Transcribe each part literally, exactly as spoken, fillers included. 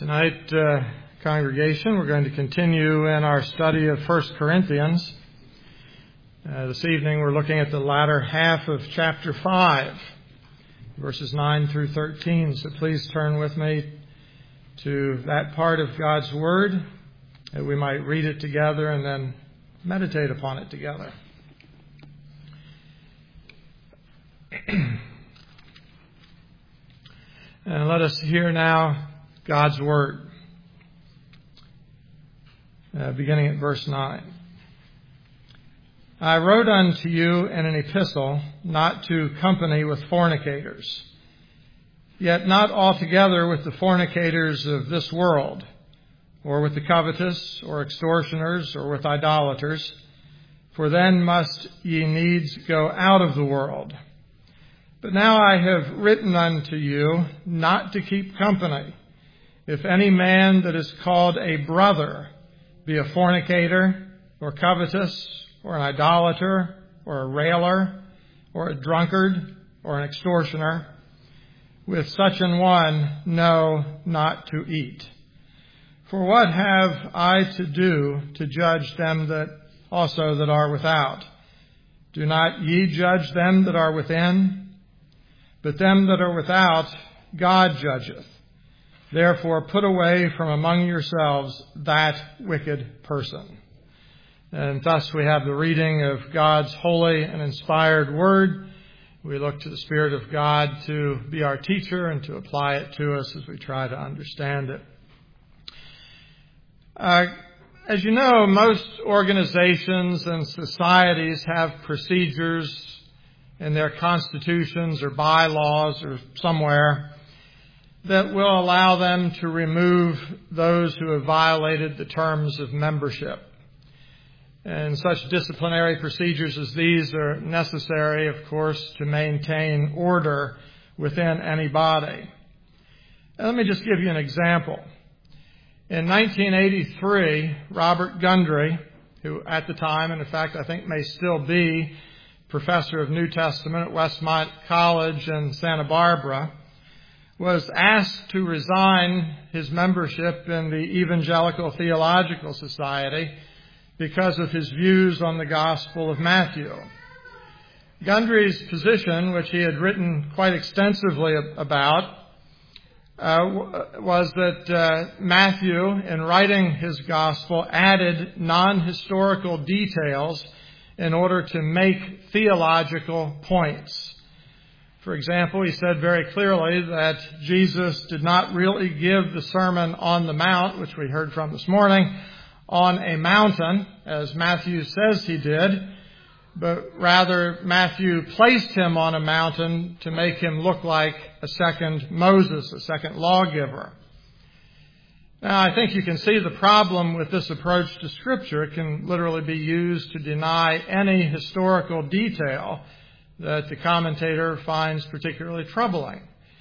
Tonight, uh, congregation, we're going to continue in our study of First Corinthians. Uh, this evening we're looking at the latter half of chapter five, verses nine through thirteen. So please turn with me to that part of God's Word, that we might read it together and then meditate upon it together. And let us hear now God's Word, uh, beginning at verse nine. I wrote unto you in an epistle not to company with fornicators, yet not altogether with the fornicators of this world, or with the covetous, or extortioners, or with idolaters, for then must ye needs go out of the world. But now I have written unto you not to keep company, if any man that is called a brother be a fornicator, or covetous, or an idolater, or a railer, or a drunkard, or an extortioner, with such an one know not to eat. For what have I to do to judge them that also that are without? Do not ye judge them that are within? But them that are without God judgeth. Therefore put away from among yourselves that wicked person. And thus we have the reading of God's holy and inspired Word. We look to the Spirit of God to be our teacher and to apply it to us as we try to understand it. Uh, as you know, most organizations and societies have procedures in their constitutions or bylaws or somewhere that will allow them to remove those who have violated the terms of membership. And such disciplinary procedures as these are necessary, of course, to maintain order within any body. And let me just give you an example. In nineteen eighty-three, Robert Gundry, who at the time, and in fact I think may still be, professor of New Testament at Westmont College in Santa Barbara, was asked to resign his membership in the Evangelical Theological Society because of his views on the Gospel of Matthew. Gundry's position, which he had written quite extensively about, uh, was that uh, Matthew, in writing his Gospel, added non-historical details in order to make theological points. For example, he said very clearly that Jesus did not really give the Sermon on the Mount, which we heard from this morning, on a mountain, as Matthew says he did, but rather Matthew placed him on a mountain to make him look like a second Moses, a second lawgiver. Now, I think you can see the problem with this approach to Scripture. It can literally be used to deny any historical detail that the commentator finds particularly troubling.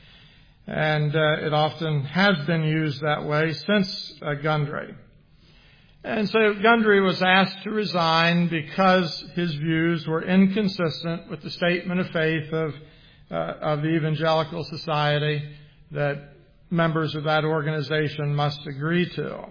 And uh, it often has been used that way since uh, Gundry. And so Gundry was asked to resign because his views were inconsistent with the statement of faith of, uh, of the Evangelical Society that members of that organization must agree to.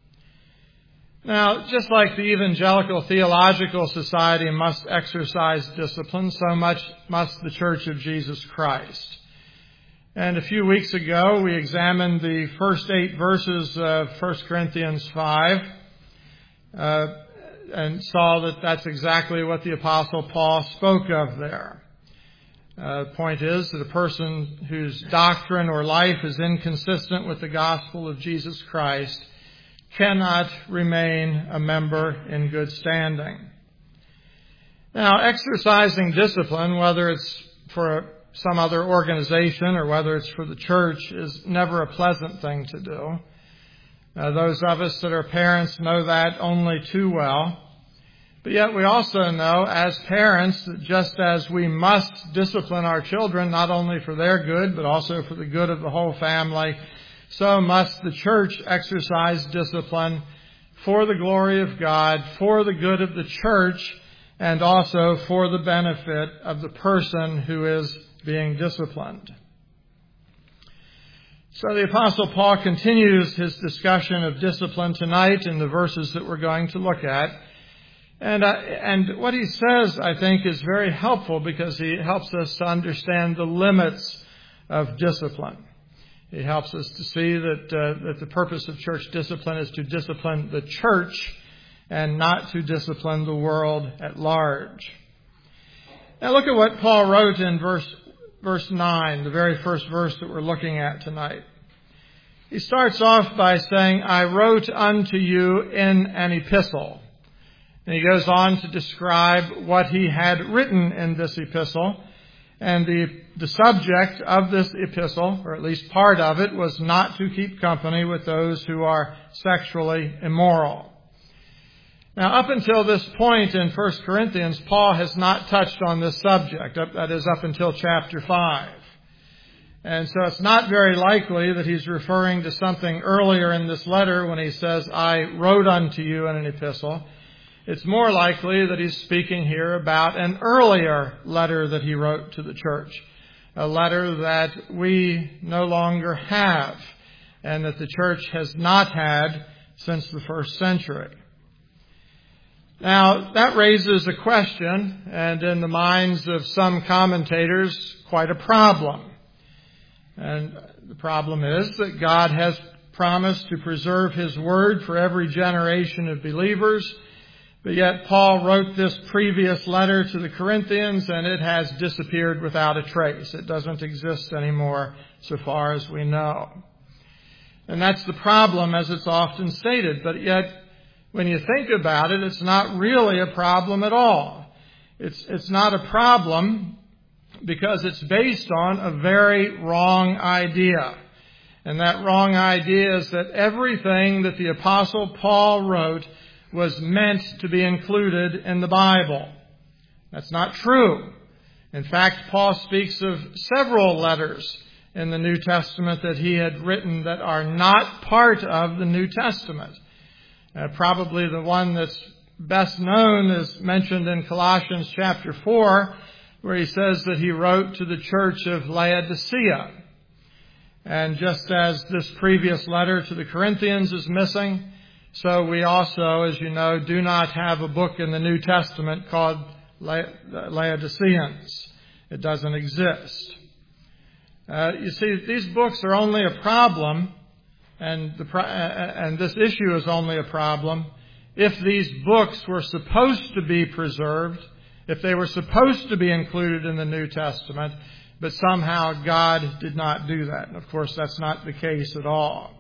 Now, just like the Evangelical Theological Society must exercise discipline, so much must the Church of Jesus Christ. And a few weeks ago, we examined the first eight verses of First Corinthians five uh, and saw that that's exactly what the Apostle Paul spoke of there. Uh, the point is that a person whose doctrine or life is inconsistent with the gospel of Jesus Christ cannot remain a member in good standing. Now, exercising discipline, whether it's for some other organization or whether it's for the church, is never a pleasant thing to do. Uh, those of us that are parents know that only too well. But yet we also know as parents that just as we must discipline our children, not only for their good, but also for the good of the whole family, so must the church exercise discipline for the glory of God, for the good of the church, and also for the benefit of the person who is being disciplined. So the Apostle Paul continues his discussion of discipline tonight in the verses that we're going to look at. And, uh, and what he says, I think, is very helpful because he helps us to understand the limits of discipline. He helps us to see that, uh, that the purpose of church discipline is to discipline the church and not to discipline the world at large. Now look at what Paul wrote in verse verse nine, the very first verse that we're looking at tonight. He starts off by saying, I wrote unto you in an epistle. And he goes on to describe what he had written in this epistle. And the, the subject of this epistle, or at least part of it, was not to keep company with those who are sexually immoral. Now, up until this point in First Corinthians, Paul has not touched on this subject. That is up until chapter five. And so it's not very likely that he's referring to something earlier in this letter when he says, I wrote unto you in an epistle. It's more likely that he's speaking here about an earlier letter that he wrote to the church, a letter that we no longer have and that the church has not had since the first century. Now, that raises a question, and in the minds of some commentators, quite a problem. And the problem is that God has promised to preserve His Word for every generation of believers, but yet Paul wrote this previous letter to the Corinthians, and it has disappeared without a trace. It doesn't exist anymore so far as we know. And that's the problem, as it's often stated, but yet when you think about it, it's not really a problem at all. It's, it's not a problem because it's based on a very wrong idea. And that wrong idea is that everything that the Apostle Paul wrote was meant to be included in the Bible. That's not true. In fact, Paul speaks of several letters in the New Testament that he had written that are not part of the New Testament. Uh, probably the one that's best known is mentioned in Colossians chapter four, where he says that he wrote to the church of Laodicea. And just as this previous letter to the Corinthians is missing, so we also, as you know, do not have a book in the New Testament called La- Laodiceans. It doesn't exist. Uh, you see, these books are only a problem, and the pro- and this issue is only a problem if these books were supposed to be preserved, if they were supposed to be included in the New Testament, but somehow God did not do that. And of course, that's not the case at all.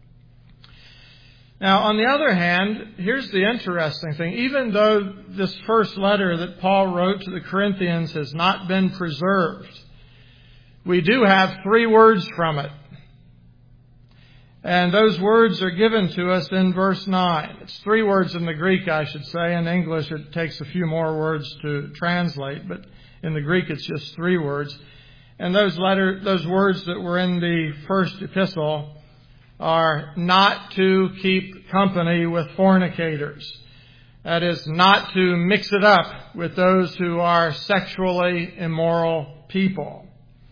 Now, on the other hand, here's the interesting thing. Even though this first letter that Paul wrote to the Corinthians has not been preserved, we do have three words from it. And those words are given to us in verse nine. It's three words in the Greek, I should say. In English, it takes a few more words to translate, but in the Greek, it's just three words. And those letter, those words that were in the first epistle are not to keep company with fornicators. That is, not to mix it up with those who are sexually immoral people.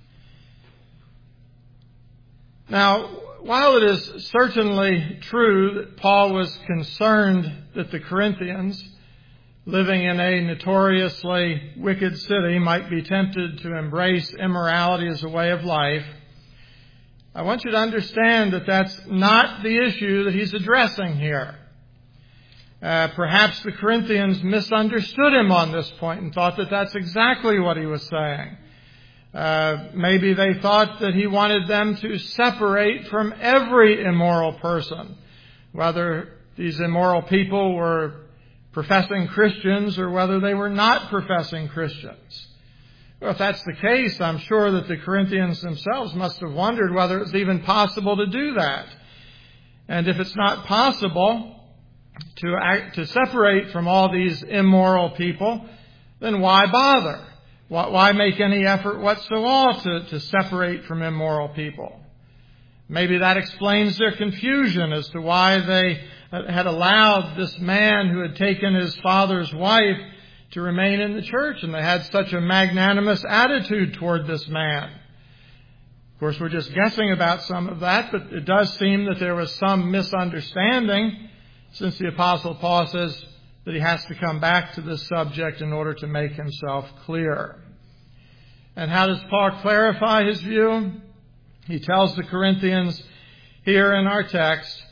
Now, while it is certainly true that Paul was concerned that the Corinthians, living in a notoriously wicked city, might be tempted to embrace immorality as a way of life, I want you to understand that that's not the issue that he's addressing here. Uh, perhaps the Corinthians misunderstood him on this point and thought that that's exactly what he was saying. Uh, maybe they thought that he wanted them to separate from every immoral person, whether these immoral people were professing Christians or whether they were not professing Christians. Well, if that's the case, I'm sure that the Corinthians themselves must have wondered whether it's even possible to do that. And if it's not possible to act, to separate from all these immoral people, then why bother? Why make any effort whatsoever to, to separate from immoral people? Maybe that explains their confusion as to why they had allowed this man who had taken his father's wife to remain in the church, and they had such a magnanimous attitude toward this man. course, we're just guessing about some of that, but it does seem that there was some misunderstanding, since the Apostle Paul says that he has to come back to this subject in order to make himself clear. And how does Paul clarify his view? He tells the Corinthians here in our text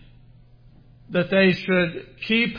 that they should keep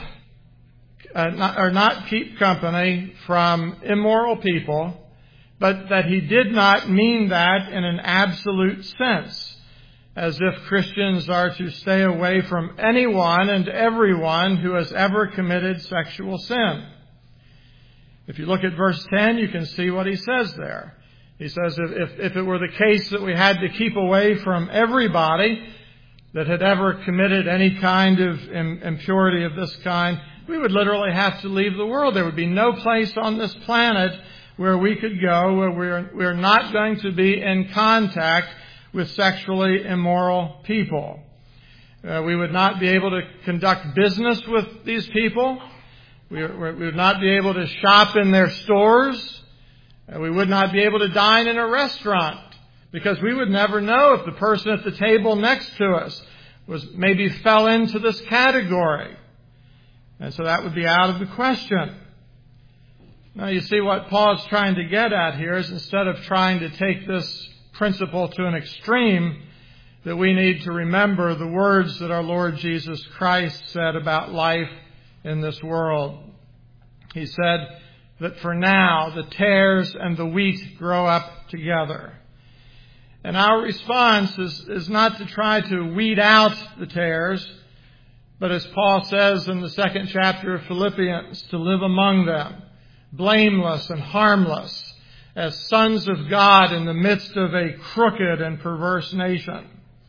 uh, not, or not keep company from immoral people, but that he did not mean that in an absolute sense, as if Christians are to stay away from anyone and everyone who has ever committed sexual sin. If you look at verse ten, you can see what he says there. He says if, if, if it were the case that we had to keep away from everybody that had ever committed any kind of impurity of this kind, we would literally have to leave the world. There would be no place on this planet where we could go where we're, we're not going to be in contact with sexually immoral people. Uh, we would not be able to conduct business with these people. We, we would not be able to shop in their stores. Uh, we would not be able to dine in a restaurant, because we would never know if the person at the table next to us was maybe fell into this category. And so that would be out of the question. Now, you see what Paul's trying to get at here is, instead of trying to take this principle to an extreme, that we need to remember the words that our Lord Jesus Christ said about life in this world. He said that for now the tares and the wheat grow up together. And our response is, is not to try to weed out the tares, but as Paul says in the second chapter of Philippians, to live among them, blameless and harmless, as sons of God in the midst of a crooked and perverse nation.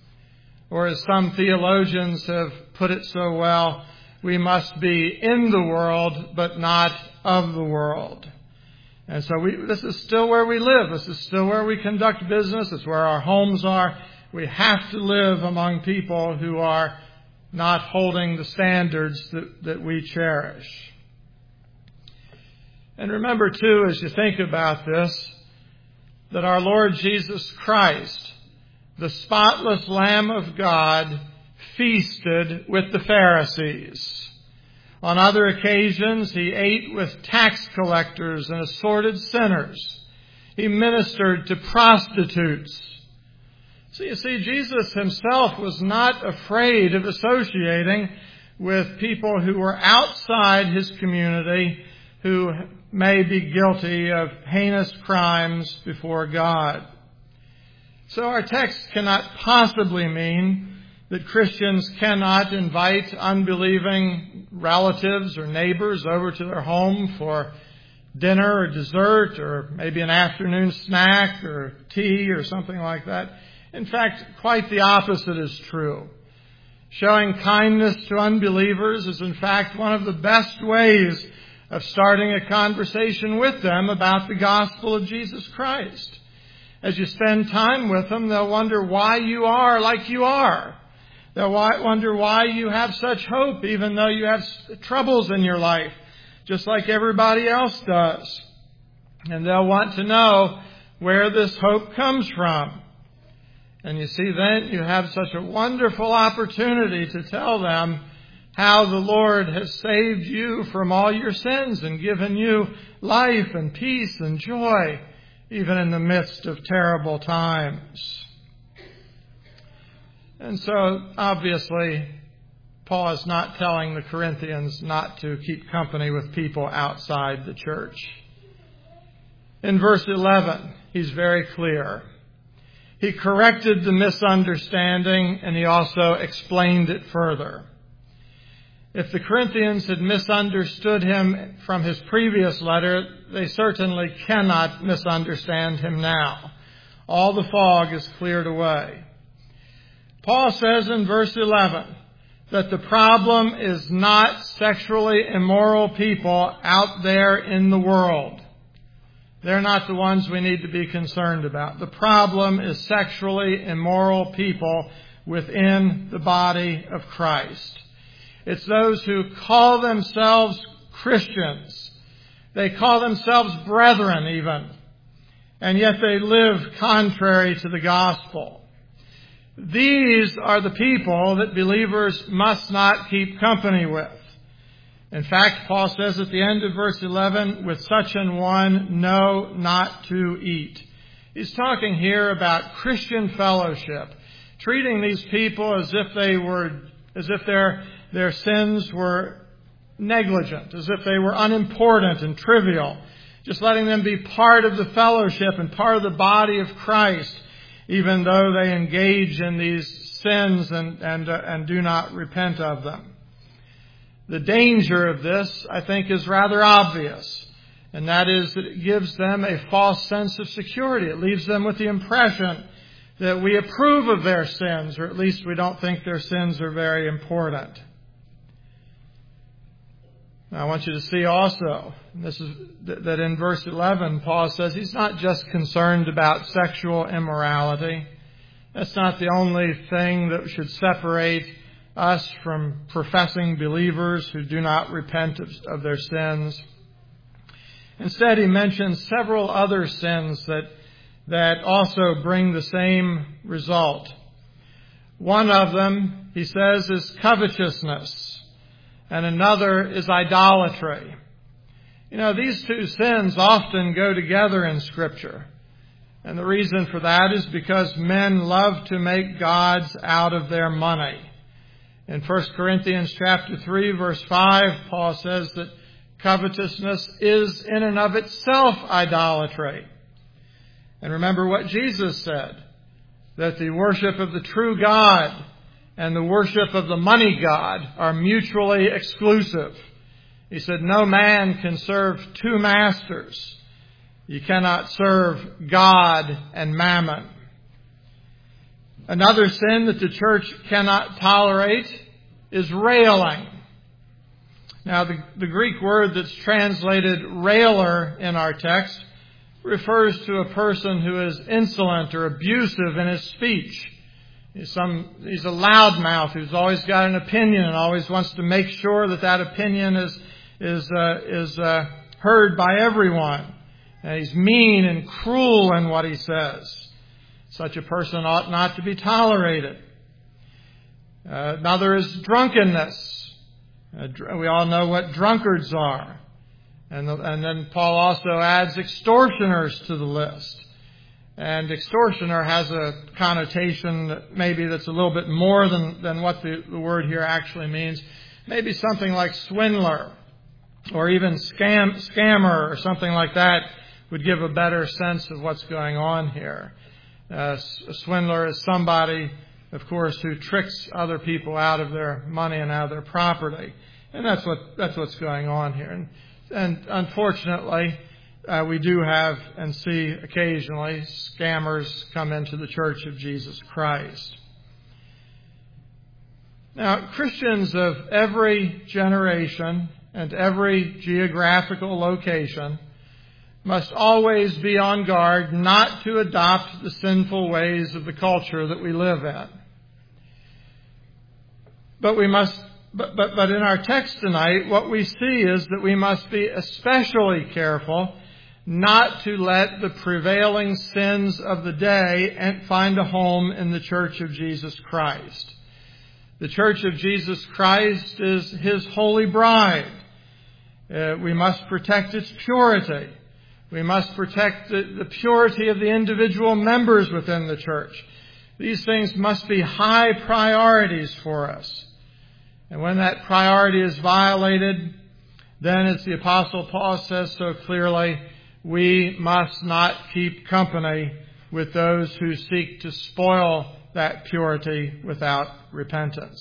Or as some theologians have put it so well, we must be in the world, but not of the world. And so we, this is still where we live. This is still where we conduct business. It's where our homes are. We have to live among people who are not holding the standards that, that we cherish. And remember, too, as you think about this, that our Lord Jesus Christ, the spotless Lamb of God, feasted with the Pharisees. On other occasions, he ate with tax collectors and assorted sinners. He ministered to prostitutes. So you see, Jesus himself was not afraid of associating with people who were outside his community, who may be guilty of heinous crimes before God. So our text cannot possibly mean that Christians cannot invite unbelieving relatives or neighbors over to their home for dinner or dessert, or maybe an afternoon snack or tea or something like that. In fact, quite the opposite is true. Showing kindness to unbelievers is in fact one of the best ways of starting a conversation with them about the gospel of Jesus Christ. As you spend time with them, they'll wonder why you are like you are. They'll wonder why you have such hope, even though you have troubles in your life, just like everybody else does. And they'll want to know where this hope comes from. And you see, then you have such a wonderful opportunity to tell them how the Lord has saved you from all your sins and given you life and peace and joy, even in the midst of terrible times. And so, obviously, Paul is not telling the Corinthians not to keep company with people outside the church. In verse eleven, he's very clear. He corrected the misunderstanding, and he also explained it further. If the Corinthians had misunderstood him from his previous letter, they certainly cannot misunderstand him now. All the fog is cleared away. Paul says in verse eleven that the problem is not sexually immoral people out there in the world. They're not the ones we need to be concerned about. The problem is sexually immoral people within the body of Christ. It's those who call themselves Christians. They call themselves brethren even. and yet they live contrary to the gospel. These are the people that believers must not keep company with. In fact, Paul says at the end of verse eleven, with such an one, no, not to eat. He's talking here about Christian fellowship, treating these people as if they were, as if their, their sins were negligent, as if they were unimportant and trivial, just letting them be part of the fellowship and part of the body of Christ, even though they engage in these sins and, and, uh, and do not repent of them. The danger of this, I think, is rather obvious, and that is that it gives them a false sense of security. It leaves them with the impression that we approve of their sins, or at least we don't think their sins are very important. Now, I want you to see also, and this is that in verse eleven, Paul says he's not just concerned about sexual immorality. That's not the only thing that should separate us from professing believers who do not repent of, of their sins. Instead, he mentions several other sins that, that also bring the same result. One of them, he says, is covetousness, and another is idolatry. You know, these two sins often go together in Scripture. And the reason for that is because men love to make gods out of their money. In First Corinthians chapter three, verse five, Paul says that covetousness is in and of itself idolatry. And remember what Jesus said, that the worship of the true God and the worship of the money god are mutually exclusive. He said, no man can serve two masters. You cannot serve God and mammon. Another sin that the church cannot tolerate is railing. Now, the, the Greek word that's translated railer in our text refers to a person who is insolent or abusive in his speech. He's, some, he's a loudmouth who's always got an opinion and always wants to make sure that that opinion is, is, uh, is uh, heard by everyone. And he's mean and cruel in what he says. Such a person ought not to be tolerated. Uh, another is drunkenness. Uh, dr- we all know what drunkards are. And, the, and then Paul also adds extortioners to the list. And extortioner has a connotation that maybe that's a little bit more than, than what the, the word here actually means. Maybe something like swindler or even scam, scammer or something like that would give a better sense of what's going on here. Uh, a swindler is somebody, of course, who tricks other people out of their money and out of their property. And that's what that's what's going on here. And, and unfortunately, Uh, we do have and see occasionally scammers come into the Church of Jesus Christ. Now, Christians of every generation and every geographical location must always be on guard not to adopt the sinful ways of the culture that we live in. But we must, but, but, but in our text tonight, what we see is that we must be especially careful not to let the prevailing sins of the day find a home in the Church of Jesus Christ. The Church of Jesus Christ is His holy bride. Uh, we must protect its purity. We must protect the, the purity of the individual members within the church. These things must be high priorities for us. And when that priority is violated, then, as the Apostle Paul says so clearly, we must not keep company with those who seek to spoil that purity without repentance.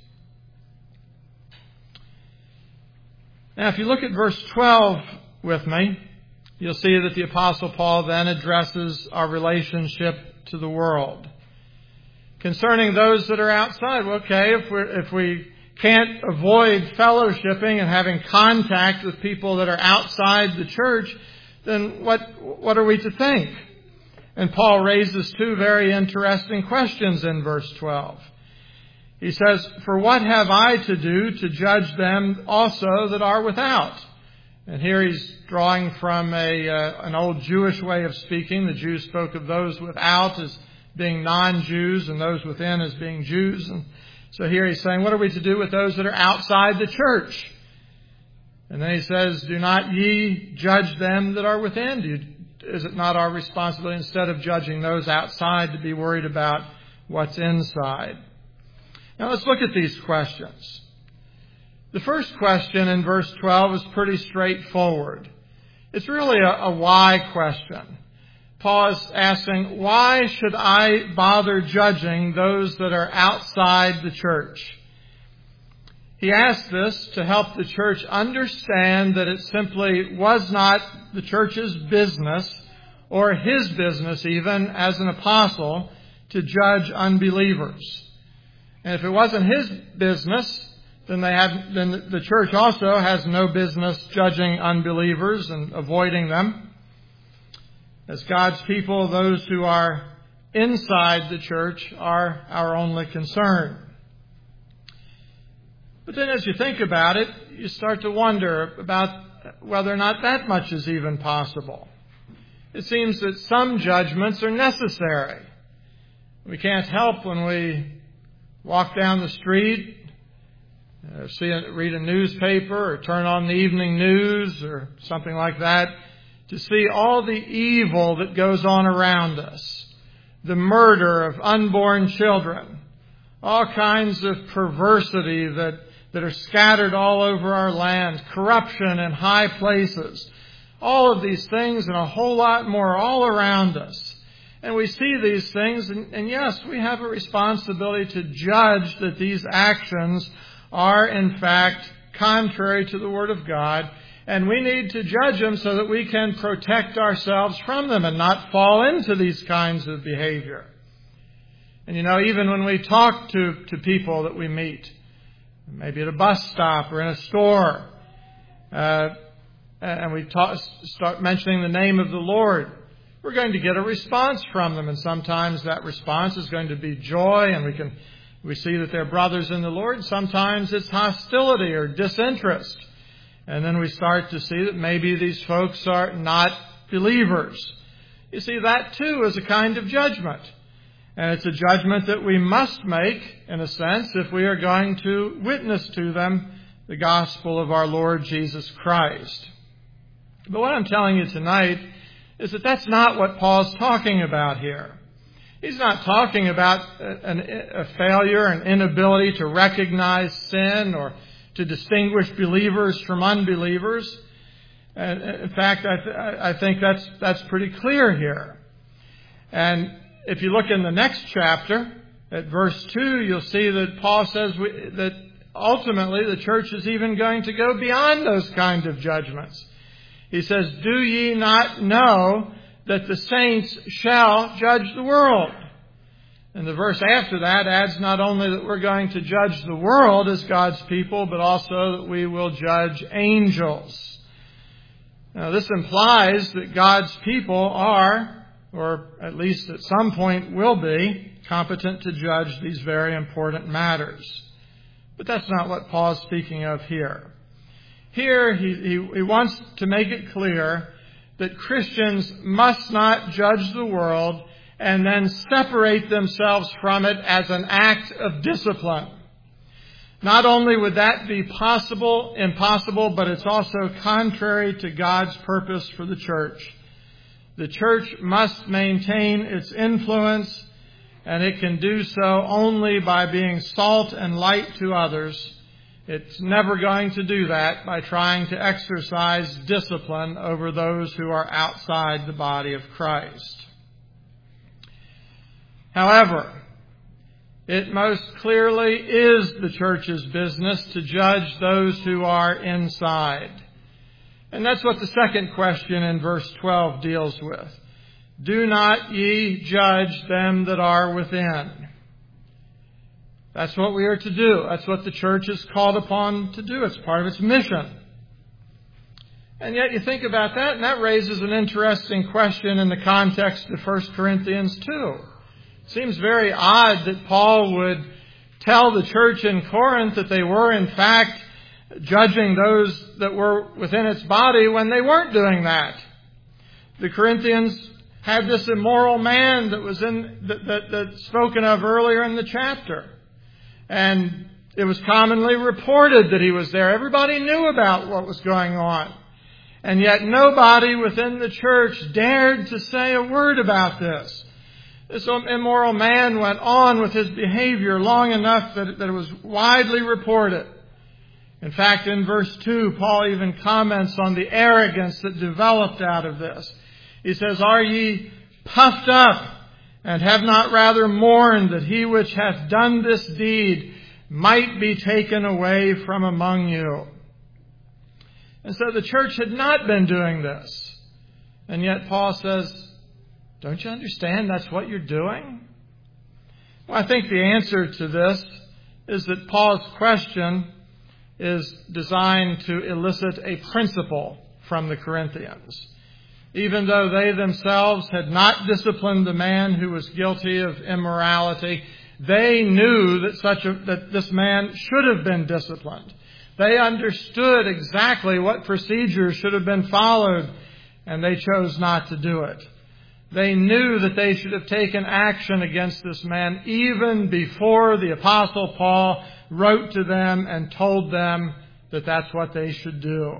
Now, if you look at verse twelve with me, you'll see that the Apostle Paul then addresses our relationship to the world. Concerning those that are outside, well, okay, if, we're, if we can't avoid fellowshipping and having contact with people that are outside the church, then what, what are we to think? And Paul raises two very interesting questions in verse twelve. He says, "For what have I to do to judge them also that are without? And here he's drawing from a uh, an old Jewish way of speaking. The Jews spoke of those without as being non-Jews and those within as being Jews. And so here he's saying, what are we to do with those that are outside the church? And then he says, do not ye judge them that are within. Do you, is it not our responsibility, instead of judging those outside, to be worried about what's inside? Now let's look at these questions. The first question in verse twelve is pretty straightforward. It's really a, a why question. Paul is asking, why should I bother judging those that are outside the church? He asked this to help the church understand that it simply was not the church's business, or his business even, as an apostle, to judge unbelievers. And if it wasn't his business, then they have, then the church also has no business judging unbelievers and avoiding them. As God's people, those who are inside the church are our only concern. But then as you think about it, you start to wonder about whether or not that much is even possible. It seems that some judgments are necessary. We can't help when we walk down the street, uh, see a, read a newspaper or turn on the evening news or something like that, to see all the evil that goes on around us. The murder of unborn children. All kinds of perversity that, that are scattered all over our land. Corruption in high places. All of these things and a whole lot more all around us. And we see these things, and, and yes, we have a responsibility to judge that these actions are in fact contrary to the Word of God. And we need to judge them so that we can protect ourselves from them and not fall into these kinds of behavior. And you know, even when we talk to, to people that we meet, maybe at a bus stop or in a store, uh, and we talk, start mentioning the name of the Lord, we're going to get a response from them. And sometimes that response is going to be joy, and we can we see that they're brothers in the Lord. Sometimes it's hostility or disinterest. And then we start to see that maybe these folks are not believers. You see, that too is a kind of judgment. And it's a judgment that we must make, in a sense, if we are going to witness to them the gospel of our Lord Jesus Christ. But what I'm telling you tonight is that that's not what Paul's talking about here. He's not talking about an, a failure, an inability to recognize sin or to distinguish believers from unbelievers. And in fact, I, th- I think that's that's pretty clear here. And if you look in the next chapter, at verse two, you'll see that Paul says we, that ultimately the church is even going to go beyond those kind of judgments. He says, do ye not know that the saints shall judge the world? And the verse after that adds not only that we're going to judge the world as God's people, but also that we will judge angels. Now, this implies that God's people are, or at least at some point will be, competent to judge these very important matters. But that's not what Paul's speaking of here. Here, he, he, he wants to make it clear that Christians must not judge the world and then separate themselves from it as an act of discipline. Not only would that be possible, impossible, but it's also contrary to God's purpose for the church. The church must maintain its influence, and it can do so only by being salt and light to others. It's never going to do that by trying to exercise discipline over those who are outside the body of Christ. However, it most clearly is the church's business to judge those who are inside. And that's what the second question in verse twelve deals with. Do not ye judge them that are within. That's what we are to do. That's what the church is called upon to do. It's part of its mission. And yet you think about that, and that raises an interesting question in the context of First Corinthians two. It seems very odd that Paul would tell the church in Corinth that they were, in fact, judging those that were within its body when they weren't doing that. The Corinthians had this immoral man that was in that, that, that's spoken of earlier in the chapter. And it was commonly reported that he was there. Everybody knew about what was going on. And yet nobody within the church dared to say a word about this. This immoral man went on with his behavior long enough that, that it was widely reported. In fact, in verse two, Paul even comments on the arrogance that developed out of this. He says, "Are ye puffed up, and have not rather mourned that he which hath done this deed might be taken away from among you?" And so the church had not been doing this. And yet Paul says, don't you understand that's what you're doing? Well, I think the answer to this is that Paul's question is designed to elicit a principle from the Corinthians. Even though they themselves had not disciplined the man who was guilty of immorality, they knew that such a, that this man should have been disciplined. They understood exactly what procedures should have been followed, and they chose not to do it. They knew that they should have taken action against this man even before the Apostle Paul wrote to them and told them that that's what they should do.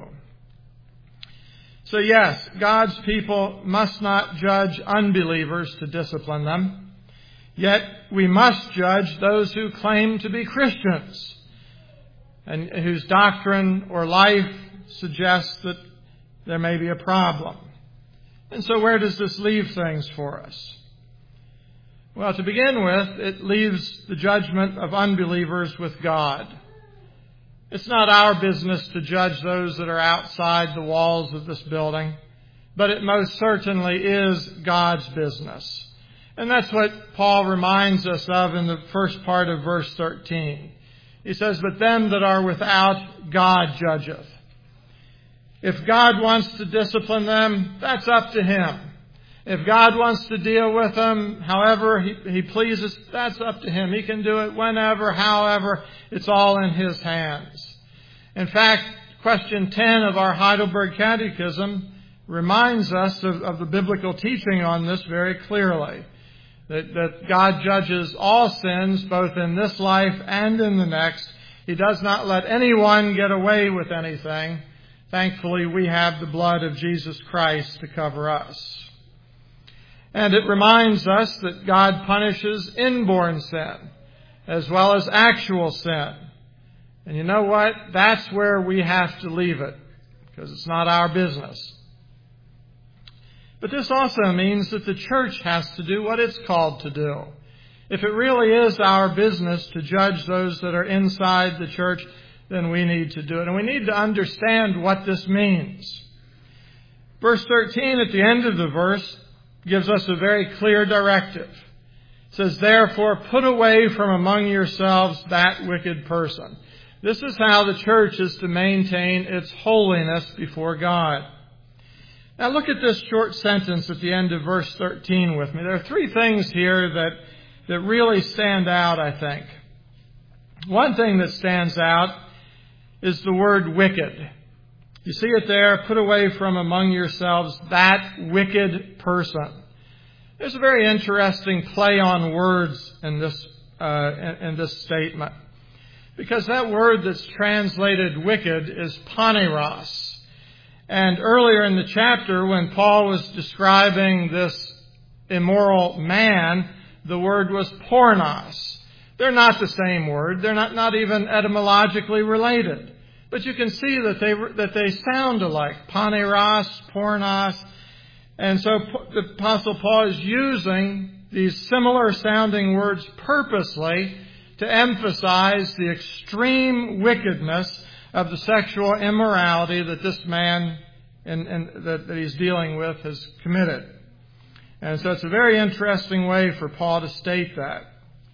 So yes, God's people must not judge unbelievers to discipline them. Yet we must judge those who claim to be Christians and whose doctrine or life suggests that there may be a problem. And so where does this leave things for us? Well, to begin with, it leaves the judgment of unbelievers with God. It's not our business to judge those that are outside the walls of this building, but it most certainly is God's business. And that's what Paul reminds us of in the first part of verse thirteen. He says, "But them that are without, God judgeth." If God wants to discipline them, that's up to Him. If God wants to deal with them however he, he pleases, that's up to Him. He can do it whenever, however. It's all in His hands. In fact, question ten of our Heidelberg Catechism reminds us of, of the biblical teaching on this very clearly. That, that God judges all sins, both in this life and in the next. He does not let anyone get away with anything. Thankfully, we have the blood of Jesus Christ to cover us. And it reminds us that God punishes inborn sin as well as actual sin. And you know what? That's where we have to leave it, because it's not our business. But this also means that the church has to do what it's called to do. If it really is our business to judge those that are inside the church, then we need to do it. And we need to understand what this means. Verse thirteen at the end of the verse gives us a very clear directive. It says, "Therefore put away from among yourselves that wicked person." This is how the church is to maintain its holiness before God. Now look at this short sentence at the end of verse thirteen with me. There are three things here that, that really stand out, I think. One thing that stands out is the word wicked. You see it there, "Put away from among yourselves that wicked person." There's a very interesting play on words in this, uh, in, in this statement. Because that word that's translated wicked is paneros. And earlier in the chapter, when Paul was describing this immoral man, the word was pornos. They're not the same word. They're not, not even etymologically related. But you can see that they that they sound alike. Paneros, pornos. And so the Apostle Paul is using these similar sounding words purposely to emphasize the extreme wickedness of the sexual immorality that this man in, in, that, that he's dealing with has committed. And so it's a very interesting way for Paul to state that.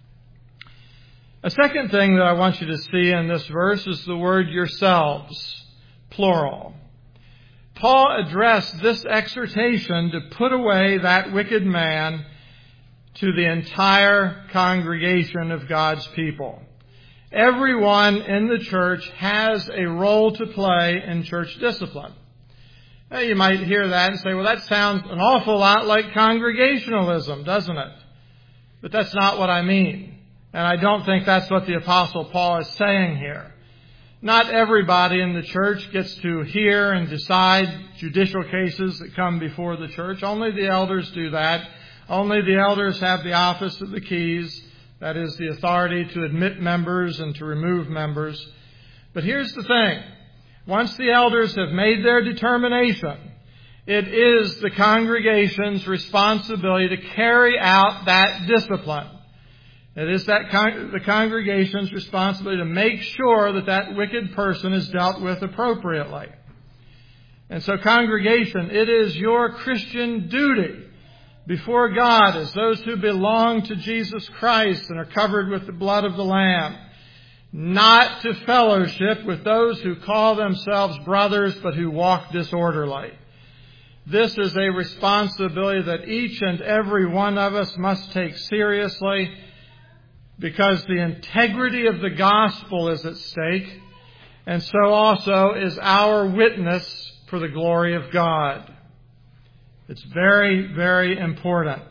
A second thing that I want you to see in this verse is the word yourselves, plural. Paul addressed this exhortation to put away that wicked man to the entire congregation of God's people. Everyone in the church has a role to play in church discipline. Now, you might hear that and say, well, that sounds an awful lot like congregationalism, doesn't it? But that's not what I mean. And I don't think that's what the Apostle Paul is saying here. Not everybody in the church gets to hear and decide judicial cases that come before the church. Only the elders do that. Only the elders have the office of the keys, that is, the authority to admit members and to remove members. But here's the thing. Once the elders have made their determination, it is the congregation's responsibility to carry out that discipline. It is that con- the congregation's responsibility to make sure that that wicked person is dealt with appropriately. And so, congregation, it is your Christian duty before God as those who belong to Jesus Christ and are covered with the blood of the Lamb, not to fellowship with those who call themselves brothers but who walk disorderly. This is a responsibility that each and every one of us must take seriously, because the integrity of the gospel is at stake, and so also is our witness for the glory of God. It's very, very important.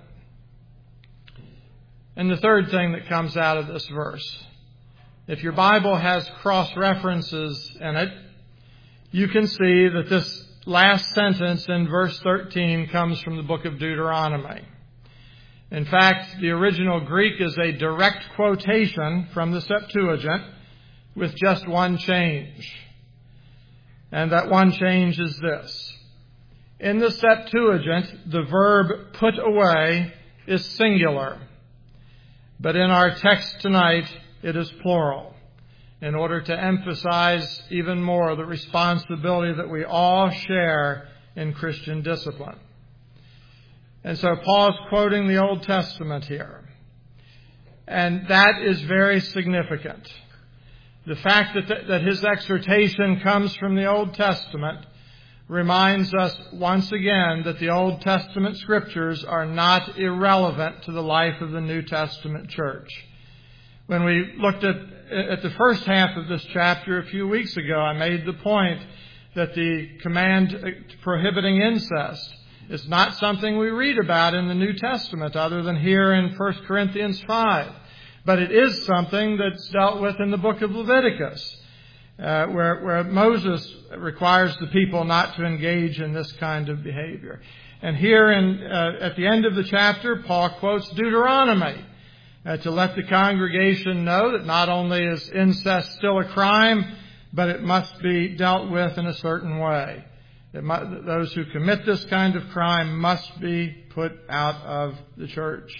And the third thing that comes out of this verse, if your Bible has cross-references in it, you can see that this last sentence in verse thirteen comes from the book of Deuteronomy. In fact, the original Greek is a direct quotation from the Septuagint with just one change. And that one change is this. In the Septuagint, the verb put away is singular. But in our text tonight, it is plural, in order to emphasize even more the responsibility that we all share in Christian discipline. And so Paul's quoting the Old Testament here. And that is very significant. The fact that, th- that his exhortation comes from the Old Testament reminds us once again that the Old Testament scriptures are not irrelevant to the life of the New Testament church. When we looked at, at the first half of this chapter a few weeks ago, I made the point that the command prohibiting incest is not something we read about in the New Testament other than here in First Corinthians five. But it is something that's dealt with in the book of Leviticus, uh, where, where Moses requires the people not to engage in this kind of behavior. And here in, uh, at the end of the chapter, Paul quotes Deuteronomy uh, to let the congregation know that not only is incest still a crime, but it must be dealt with in a certain way. That those who commit this kind of crime must be put out of the church.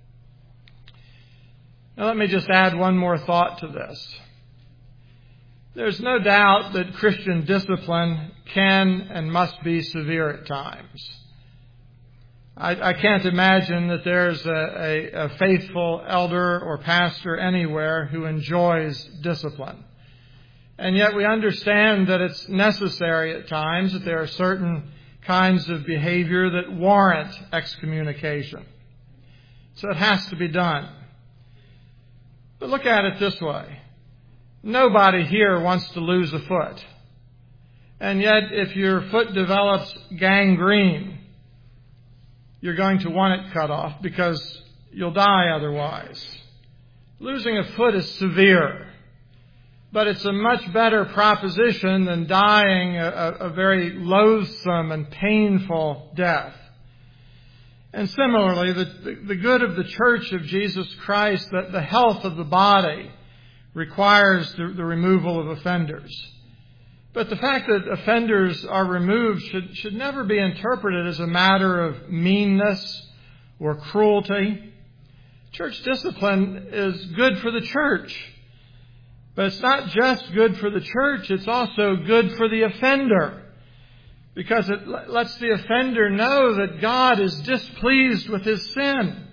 Now let me just add one more thought to this. There's no doubt that Christian discipline can and must be severe at times. I, I can't imagine that there's a, a, a faithful elder or pastor anywhere who enjoys discipline. And yet we understand that it's necessary at times, that there are certain kinds of behavior that warrant excommunication. So it has to be done. But look at it this way. Nobody here wants to lose a foot. And yet if your foot develops gangrene, you're going to want it cut off because you'll die otherwise. Losing a foot is severe. But it's a much better proposition than dying a, a very loathsome and painful death. And similarly, the, the, the good of the Church of Jesus Christ, that the health of the body requires the, the removal of offenders. But the fact that offenders are removed should, should never be interpreted as a matter of meanness or cruelty. Church discipline is good for the church. But it's not just good for the church, it's also good for the offender. Because it lets the offender know that God is displeased with his sin.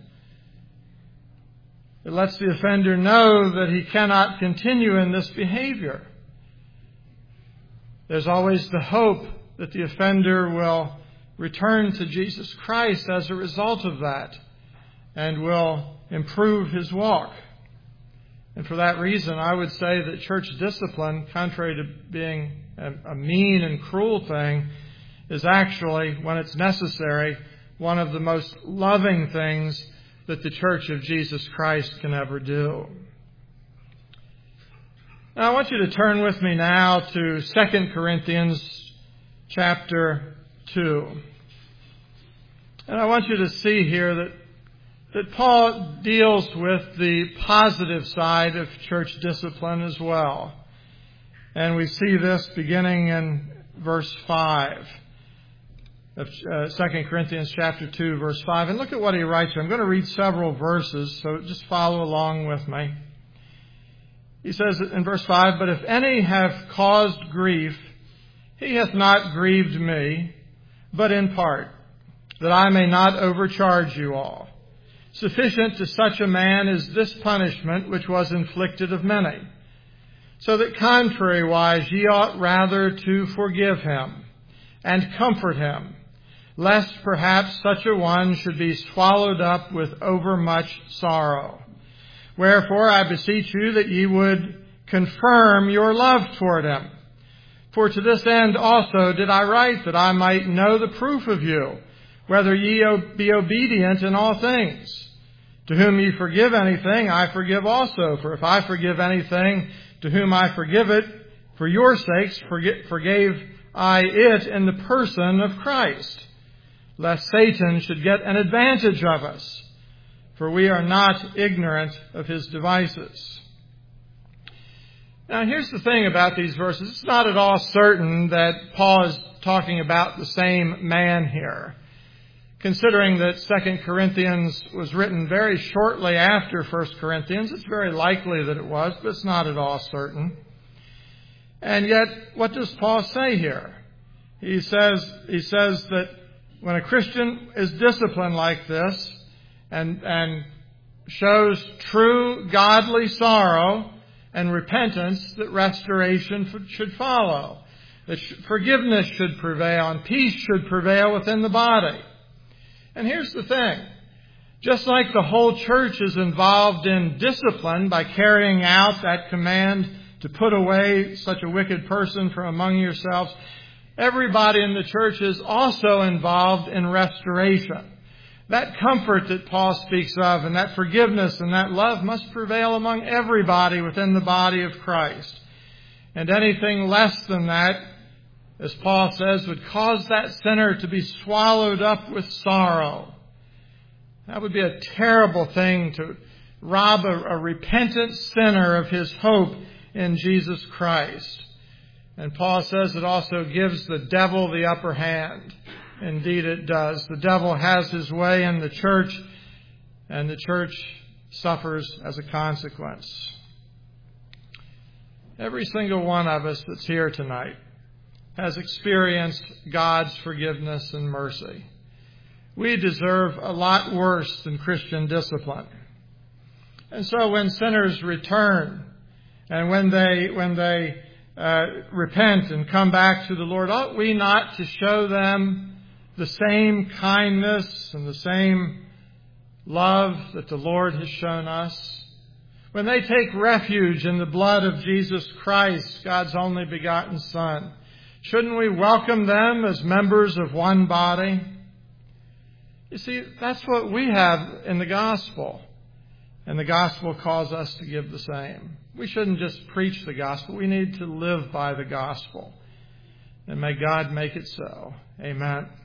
It lets the offender know that he cannot continue in this behavior. There's always the hope that the offender will return to Jesus Christ as a result of that and will improve his walk. And for that reason, I would say that church discipline, contrary to being a, a mean and cruel thing, is actually, when it's necessary, one of the most loving things that the Church of Jesus Christ can ever do. Now, I want you to turn with me now to Second Corinthians chapter two. And I want you to see here that, that Paul deals with the positive side of church discipline as well. And we see this beginning in verse five of uh, Second Corinthians chapter two, verse five. And look at what he writes here. I'm going to read several verses, so just follow along with me. He says in verse five, "But if any have caused grief, he hath not grieved me, but in part, that I may not overcharge you all. Sufficient to such a man is this punishment which was inflicted of many. So that contrariwise ye ought rather to forgive him, and comfort him, lest perhaps such a one should be swallowed up with overmuch sorrow. Wherefore I beseech you that ye would confirm your love toward him. For to this end also did I write, that I might know the proof of you, whether ye be obedient in all things. To whom ye forgive anything, I forgive also. For if I forgive anything, to whom I forgive it, for your sakes forgave I it in the person of Christ, lest Satan should get an advantage of us. For we are not ignorant of his devices." Now, here's the thing about these verses. It's not at all certain that Paul is talking about the same man here. Considering that Second Corinthians was written very shortly after First Corinthians, it's very likely that it was, but it's not at all certain. And yet, what does Paul say here? He says, he says that when a Christian is disciplined like this, and, and shows true godly sorrow and repentance, that restoration should follow, that forgiveness should prevail, and peace should prevail within the body. And here's the thing. Just like the whole church is involved in discipline by carrying out that command to put away such a wicked person from among yourselves, everybody in the church is also involved in restoration. That comfort that Paul speaks of, and that forgiveness and that love must prevail among everybody within the body of Christ. And anything less than that, as Paul says, would cause that sinner to be swallowed up with sorrow. That would be a terrible thing, to rob a, a repentant sinner of his hope in Jesus Christ. And Paul says it also gives the devil the upper hand. Indeed it does. The devil has his way in the church, and the church suffers as a consequence. Every single one of us that's here tonight has experienced God's forgiveness and mercy. We deserve a lot worse than Christian discipline. And so when sinners return, and when they when they uh, repent and come back to the Lord, ought we not to show them the same kindness and the same love that the Lord has shown us? When they take refuge in the blood of Jesus Christ, God's only begotten Son, shouldn't we welcome them as members of one body? You see, that's what we have in the gospel. And the gospel calls us to give the same. We shouldn't just preach the gospel. We need to live by the gospel. And may God make it so. Amen.